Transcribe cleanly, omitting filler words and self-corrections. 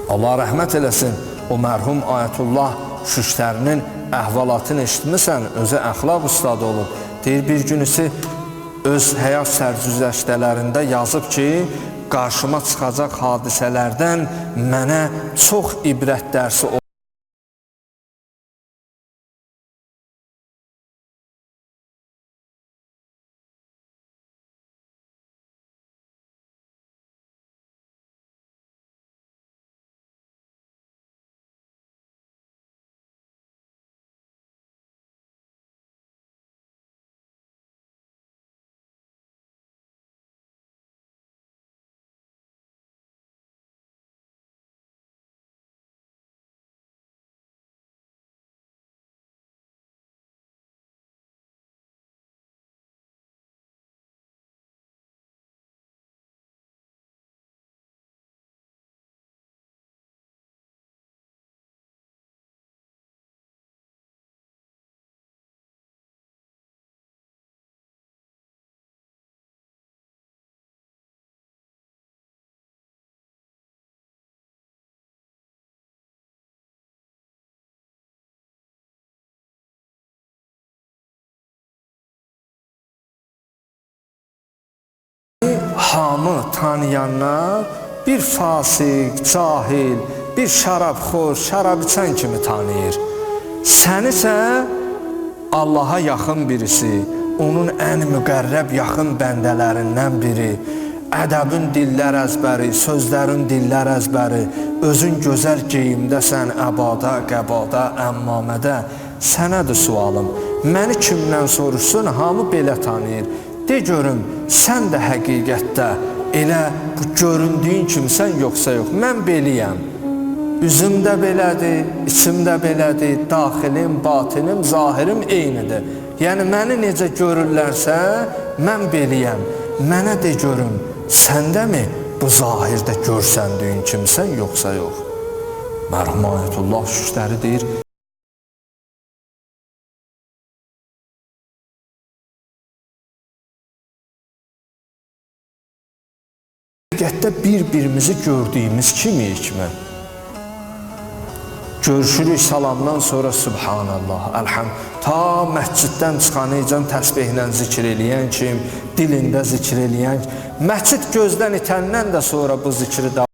Allah rəhmət eləsin, o mərhum Ayətullah Şüştərinin əhvalatını eşitmisən, özü əxlaq ustadı olub. Deyir, bir günüsü öz həyat sərgüzəştələrində yazıb ki, qarşıma çıxacaq hadisələrdən mənə çox ibrət dərsi olub. Hamı tanıyanlar bir fasik, cahil, bir şərabxor, şərab içən kimi tanıyır. Sən isə Allaha yaxın birisi, onun ən müqərrəb yaxın bəndələrindən biri, ədəbin dillər əzbəri, sözlərin dillər əzbəri, özün gözəl geyimdəsən, əbada, qəbada, əmmamədə. Sənədir sualım, məni kimdən soruşsun, hamı belə tanıyır. De görüm, sən də həqiqətdə elə bu göründüyün kimsən yoxsa yox? Mən beliyəm. Üzüm də belədir, içim də belədir, daxilim, batinim, zahirim eynidir. Yəni, məni necə görürlərsə, mən beliyəm. Mənə de görüm, səndə mi bu zahirdə görsəndüyün kimsən yoxsa yox? Mərhum Ayətullah Şüştəri deyir, həqiqətdə bir-birimizi gördüyümüz kimiyik mi? Görüşürük salamdan sonra Subhanallah, Əlhəmd. Ta məsciddən çıxanıcan təsbihlə zikr eləyən kim, dilində zikr eləyən. Məscid gözdən itəndən də sonra bu zikri